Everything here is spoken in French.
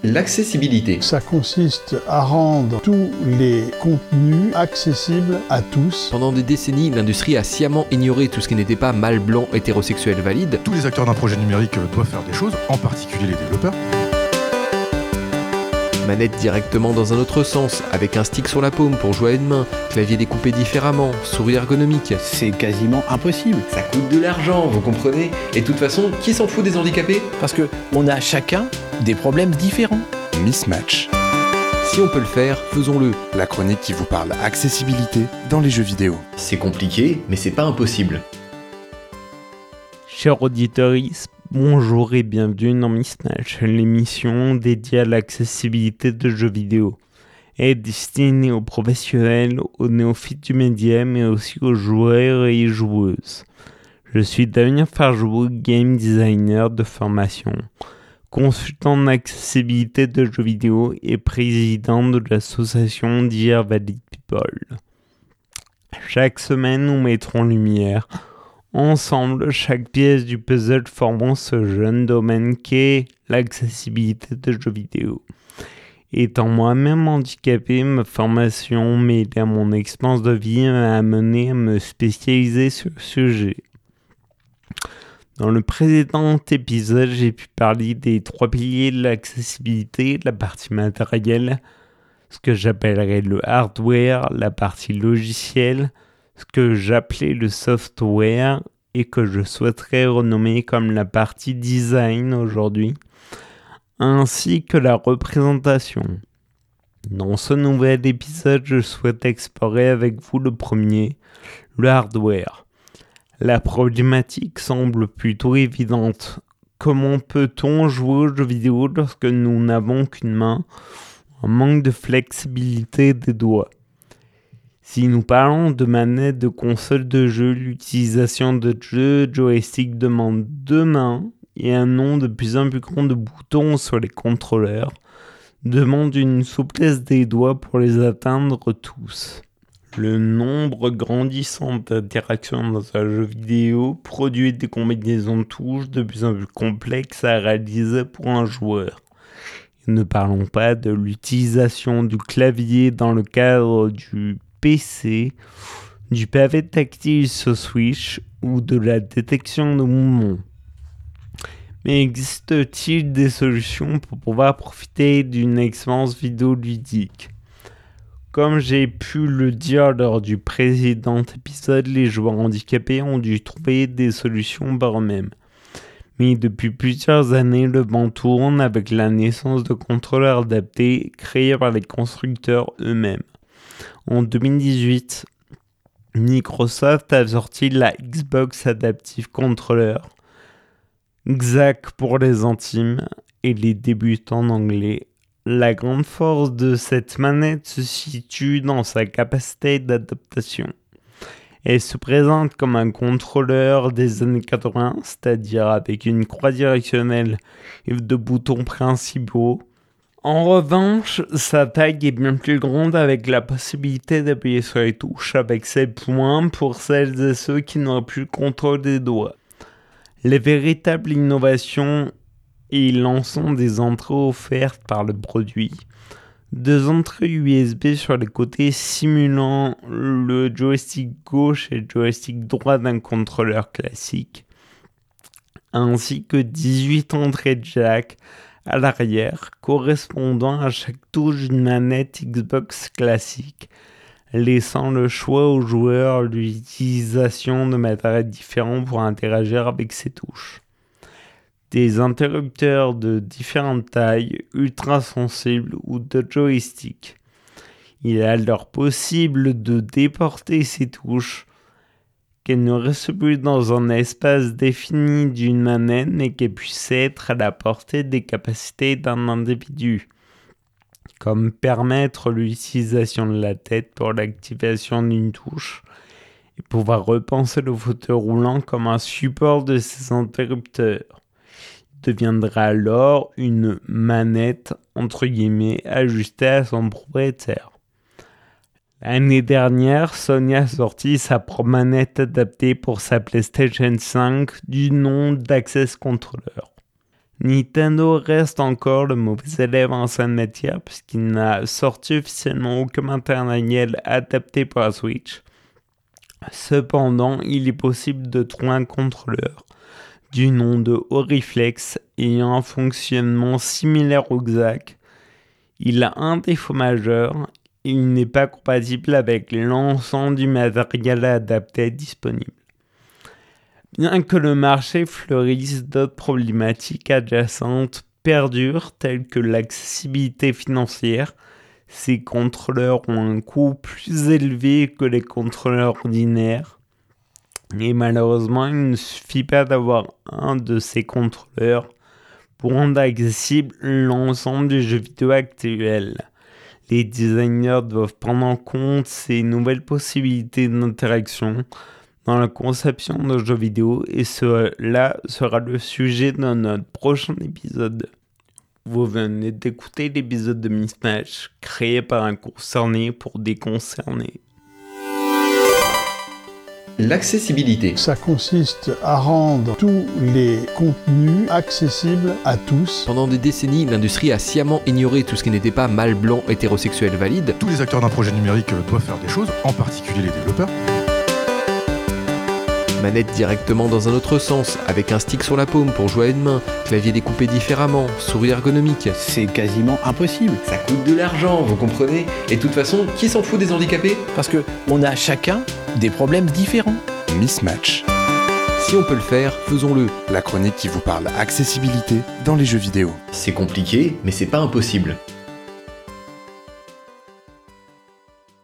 l'accessibilité. Ça consiste à rendre tous les contenus accessibles à tous. Pendant des décennies, l'industrie a sciemment ignoré tout ce qui n'était pas mâle, blanc, hétérosexuel, valide. Tous les acteurs d'un projet numérique doivent faire des choses, en particulier les développeurs. Manette directement dans un autre sens, avec un stick sur la paume pour jouer à une main, clavier découpé différemment, souris ergonomique. C'est quasiment impossible. Ça coûte de l'argent, vous comprenez? Et de toute façon, qui s'en fout des handicapés? Parce que on a chacun des problèmes différents. Mismatch. Si on peut le faire, faisons-le. La chronique qui vous parle accessibilité dans les jeux vidéo. C'est compliqué, mais c'est pas impossible. Chers auditeurs, bonjour et bienvenue dans Mismatch, l'émission dédiée à l'accessibilité de jeux vidéo. Elle est destinée aux professionnels, aux néophytes du média, mais aussi aux joueurs et joueuses. Je suis Damien Farjou, game designer de formation, consultant en accessibilité de jeux vidéo et président de l'association Dear Valid People. Chaque semaine, nous mettrons en lumière ensemble chaque pièce du puzzle formant ce jeune domaine qu'est l'accessibilité de jeux vidéo. Étant moi-même handicapé, ma formation mêlée à mon expérience de vie m'a amené à me spécialiser sur le sujet. Dans le précédent épisode, j'ai pu parler des 3 piliers de l'accessibilité, la partie matérielle, ce que j'appellerais le hardware, la partie logicielle, ce que j'appelais le software et que je souhaiterais renommer comme la partie design aujourd'hui, ainsi que la représentation. Dans ce nouvel épisode, je souhaite explorer avec vous le premier, le hardware. La problématique semble plutôt évidente. Comment peut-on jouer aux jeux vidéo lorsque nous n'avons qu'une main, un manque de flexibilité des doigts? Si nous parlons de manettes de console de jeu, l'utilisation de jeux joystick demande 2 mains et un nombre de plus en plus grand de boutons sur les contrôleurs, demande une souplesse des doigts pour les atteindre tous. Le nombre grandissant d'interactions dans un jeu vidéo produit des combinaisons de touches de plus en plus complexes à réaliser pour un joueur. Et ne parlons pas de l'utilisation du clavier dans le cadre du PC, du pavé tactile sur Switch ou de la détection de mouvements. Mais existe-t-il des solutions pour pouvoir profiter d'une expérience vidéoludique? Comme j'ai pu le dire lors du précédent épisode, les joueurs handicapés ont dû trouver des solutions par eux-mêmes. Mais depuis plusieurs années, le vent tourne avec la naissance de contrôleurs adaptés créés par les constructeurs eux-mêmes. En 2018, Microsoft a sorti la Xbox Adaptive Controller, XAC pour les intimes et les débutants en anglais. La grande force de cette manette se situe dans sa capacité d'adaptation. Elle se présente comme un contrôleur des années 80, c'est-à-dire avec une croix directionnelle et 2 boutons principaux. En revanche, sa taille est bien plus grande avec la possibilité d'appuyer sur les touches avec ses points pour celles et ceux qui n'auraient plus le contrôle des doigts. Les véritables innovations et l'ensemble des entrées offertes par le produit. 2 entrées USB sur les côtés simulant le joystick gauche et le joystick droit d'un contrôleur classique, ainsi que 18 entrées jack à l'arrière correspondant à chaque touche d'une manette Xbox classique, laissant le choix aux joueurs l'utilisation de matériels différents pour interagir avec ces touches. Des interrupteurs de différentes tailles, ultra sensibles ou de joystick. Il est alors possible de déporter ces touches, qu'elles ne restent plus dans un espace défini d'une manette mais qu'elles puissent être à la portée des capacités d'un individu, comme permettre l'utilisation de la tête pour l'activation d'une touche et pouvoir repenser le fauteuil roulant comme un support de ces interrupteurs. Il deviendra alors une manette entre guillemets ajustée à son propriétaire. L'année dernière, Sony a sorti sa propre manette adaptée pour sa PlayStation 5 du nom d'Access Controller. Nintendo reste encore le mauvais élève en cette matière puisqu'il n'a sorti officiellement aucun matériel adapté pour la Switch. Cependant, il est possible de trouver un contrôleur du nom de Oriflex ayant un fonctionnement similaire au XAC. Il a un défaut majeur, il n'est pas compatible avec l'ensemble du matériel adapté disponible. Bien que le marché fleurisse, d'autres problématiques adjacentes perdurent telles que l'accessibilité financière. Ces contrôleurs ont un coût plus élevé que les contrôleurs ordinaires. Et malheureusement, il ne suffit pas d'avoir un de ces contrôleurs pour rendre accessible l'ensemble des jeux vidéo actuels. Les designers doivent prendre en compte ces nouvelles possibilités d'interaction dans la conception de jeux vidéo et cela sera le sujet de notre prochain épisode. Vous venez d'écouter l'épisode de Mismatch créé par un concerné pour des concernés. L'accessibilité. Ça consiste à rendre tous les contenus accessibles à tous. Pendant des décennies, l'industrie a sciemment ignoré tout ce qui n'était pas mâle, blanc, hétérosexuel, valide. Tous les acteurs d'un projet numérique doivent faire des choses, en particulier les développeurs. Manette directement dans un autre sens, avec un stick sur la paume pour jouer à une main, clavier découpé différemment, souris ergonomique. C'est quasiment impossible. Ça coûte de l'argent, vous comprenez? Et de toute façon, qui s'en fout des handicapés? Parce qu'on a chacun des problèmes différents. Mismatch, Si on peut le faire, faisons-le. la chronique qui vous parle accessibilité dans les jeux vidéo. C'est compliqué, mais c'est pas impossible.